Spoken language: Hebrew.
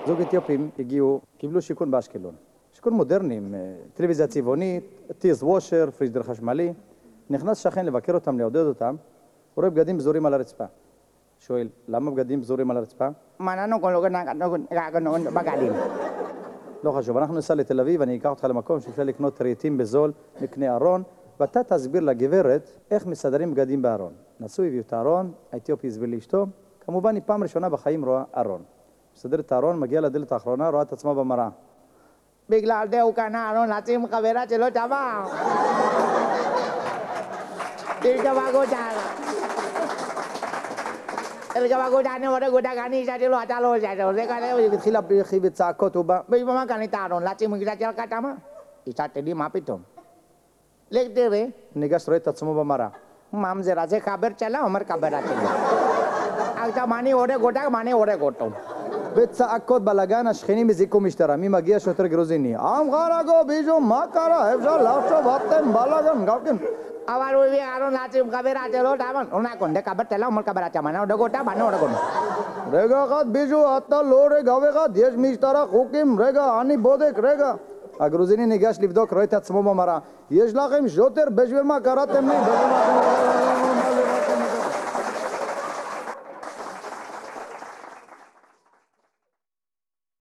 זוג אתיופים הגיעו, קיבלו שיכון באשקלון. שיכון מודרני, עם טלוויזיה צבעונית, טיז וושר, פריג'דר חשמלי. נכנס שכן לבקר אותם, לעודד אותם, הוא רואה בגדים בזורים על הרצפה. שואל, למה בגדים בזורים על הרצפה? בגדים. לא חשוב, אנחנו ניסע לתל אביב, אני אקח אותך למקום שאפשר לקנות רהיטים בזול, נקנה ארון, ואתה תסביר לגברת איך מסדרים בגדים בארון. נסו, הביאו את הארון, האתיופי הסביר לאשתו, כמובן היא פעם ראשונה בחיים רואה ארון. מסדר את הארון, מגיע לדלת האחרונה, רואה את עצמה במראה. בגלל זה הוא קנה ארון להצים חברה שלא שווה. תרגבה גודענו וגודע גני שלו, אתה לא עושה, זה כאלה. היא התחילה בכי וצעקות, הוא בא. במה קנית ארון? להצים מגזת של כתמה? אישה תדעי מה פתאום. לך תראה. ניגש, רואה את עצמו במראה. ממזרה, זה חבר שלה, אומר חברה שלה. עכשיו אני הורג אותה, אני הורג אותו. בצעקות בלגן, השכנים הזיקו משטרה. מי מגיע? שוטר גרוזיני. עם חרגו בישו, מה קרה? אפשר לחשוב, אתם בלגן, גם כן. אבל הוא הביא ארון להצים חברה שלו, הוא נקון, זה חבר שלה, אומר חברה שלה, אני הורג אותה, אני הורג אותו. רגע אחד בישו, אתה לא רגע אחד, יש משטרה, חוקים, רגע, אני בודק, רגע. הגרוזיני ניגש לבדוק, רואה את עצמו במראה. יש לכם שוטר, בשביל מה קראתם לי?